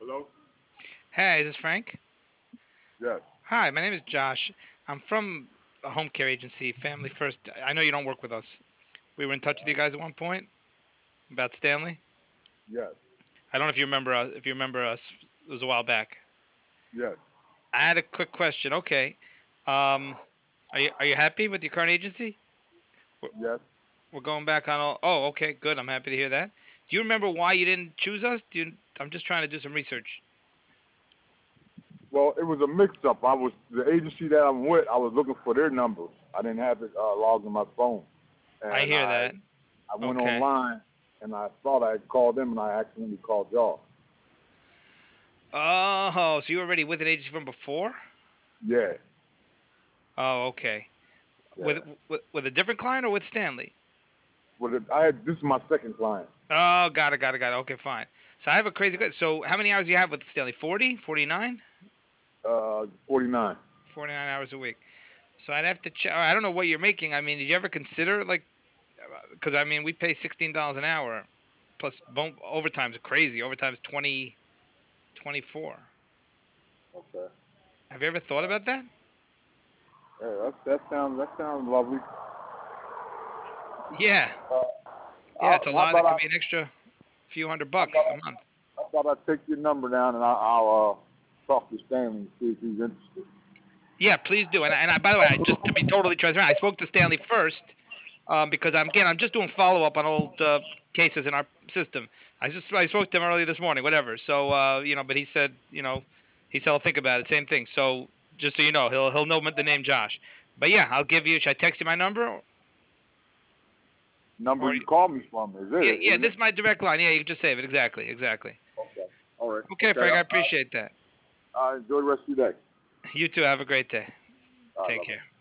Hello? Hey, is this Frank? Yes. Hi, my name is Josh. I'm from a home care agency, Family First. I know you don't work with us. We were in touch with you guys at one point about Stanley. Yes. I don't know if you remember us. If you remember us, it was a while back. Yes. I had a quick question. Okay, are you happy with your current agency? We're, Yes. we're going back on all. Oh, okay, good. I'm happy to hear that. Do you remember why you didn't choose us? I'm just trying to do some research. Well, it was a mix-up. I was the agency that I'm with. I was looking for their numbers. I didn't have it logged in my phone, I and hear I that. I went Okay. online and I thought I had called them, and I accidentally called y'all. Oh, so you were already with an agency from before? Yeah. Oh, okay. With Yeah. with a different client or with Stanley? But I had this is my second client. Oh, got it. Okay, fine. So I have a crazy good. So how many hours do you have with Stanley? 40, 49, 49. 49 hours a week. So I'd have to check. I don't know what you're making. I mean, did you ever consider like, because I mean, we pay $16 an hour plus overtime's crazy. Overtime's 20, 24. Okay. Have you ever thought about that? Yeah, that sounds lovely. Yeah. Uh, Yeah, it's a how lot. It about could be an extra few hundred bucks a month. how about I take your number down and I'll talk to Stanley and see if he's interested. Yeah, please do. And by the way, just to be totally transparent, I spoke to Stanley first because I'm just doing follow up on old cases in our system. I spoke to him earlier this morning, whatever. So but he said I'll think about it. Same thing. So just so you know, he'll know the name Josh. But yeah, I'll give you. Should I text you my number? Number Or you called me from is yeah, it, yeah, isn't this it? is my direct line. Yeah, you can just save it. Exactly, exactly. Okay. All right. Okay, Okay. Frank, I appreciate that. Enjoy the rest of your day. You too. Have a great day. All right. Take Bye bye. care.